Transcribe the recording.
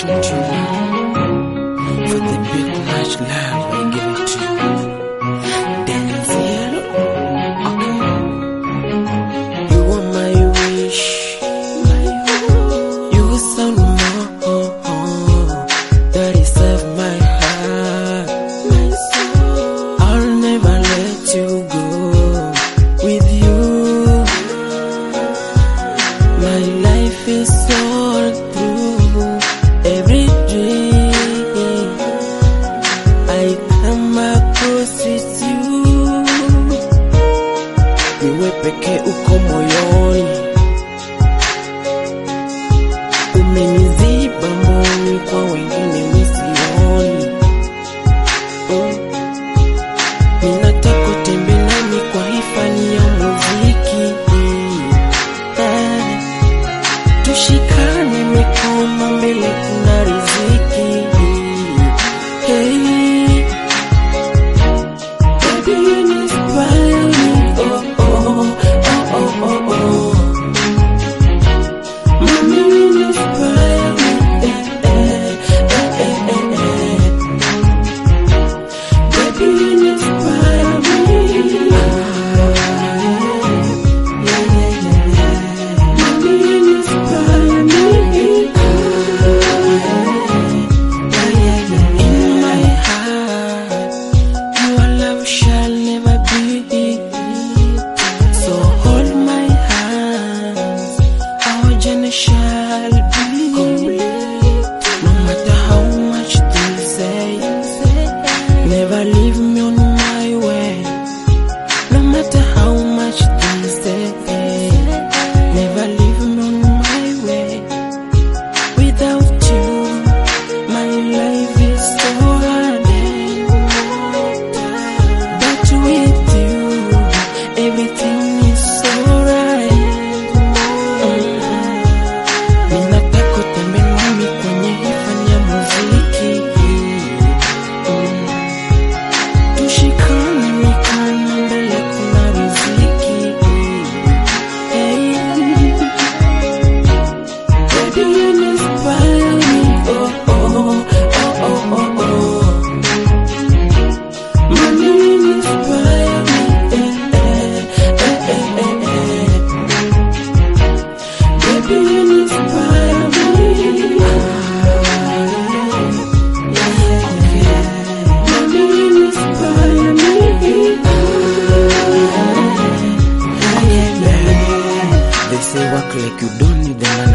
don't you want for the big much love I give it to you? Denzel, okay. You are my wish, you sound more that deserve my heart, my soul. I'll never let you go. With you, my life is all through. Every day I come across with you. Niwe peke uko moyoni, umeniziba mboni, kwa wengine misioni. Ninataka utembe nami kwa hifani ya muziki. Tushikane mikono, mbele kuna riziki. Hey, baby, you inspire me. Oh, oh, oh, oh, oh, oh. Mommy, you inspire me. Baby, you inspire me. Mommy, you inspire me. In my heart, your love shall never be. So hold my hands, our journey shall be complete. No matter how much they say, never leave me on my way. No matter how much they say, never leave me on my way. Without you, my life is so hard. But with you, everything is so right. Ninataka utembe nami kwenye hifani ya muziki. Tushikane mikono, mbele kuna riziki. Hey, baby, you inspire me. Oh, oh, oh, oh, oh, oh. Mommy, you inspire me. Baby, you inspire me. Mommy, you inspire me. They say work like you don't need the money.